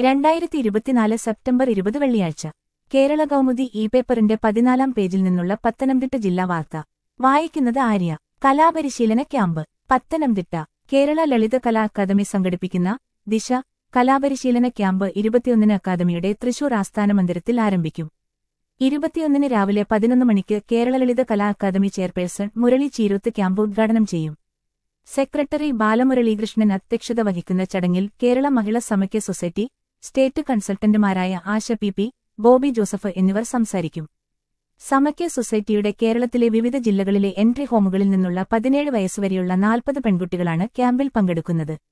2024 September 20 വെള്ളിയാഴ്ച കേരള കൗമുദി പേപ്പറിന്റെ 14-ാം പേജിൽ നിന്നുള്ള പത്തനംതിട്ട ജില്ലാ വാർത്ത വായിക്കുന്നത് ആര്യ. കലാപരിശീലന ക്യാമ്പ് പത്തനംതിട്ട. കേരള ലളിത കലാ അക്കാദമി സംഘടിപ്പിക്കുന്ന ദിശ കലാപരിശീലന ക്യാമ്പ് 21-ന് അക്കാദമിയുടെ തൃശൂർ ആസ്ഥാന മന്ദിരത്തിൽ ആരംഭിക്കും. 21-ന് രാവിലെ 11 മണിക്ക് Kerala Lalitha Kala academy chairperson Murali Cheeroth camp ഉദ്ഘാടനം ചെയ്യും. സെക്രട്ടറി ബാലമുരളീകൃഷ്ണൻ അധ്യക്ഷത വഹിക്കുന്ന ചടങ്ങിൽ കേരള മഹിളാ സമാഖ്യ സൊസൈറ്റി സ്റ്റേറ്റ് കൺസൾട്ടന്റുമാരായ ആശ പി, ബോബി ജോസഫ് എന്നിവർ സംസാരിക്കും. സമാഖ്യ സൊസൈറ്റിയുടെ കേരളത്തിലെ വിവിധ ജില്ലകളിലെ എൻട്രി ഹോമുകളിൽ നിന്നുള്ള 17 വയസ്സുവരെയുള്ള 40 പെൺകുട്ടികളാണ് ക്യാമ്പിൽ പങ്കെടുക്കുന്നത്.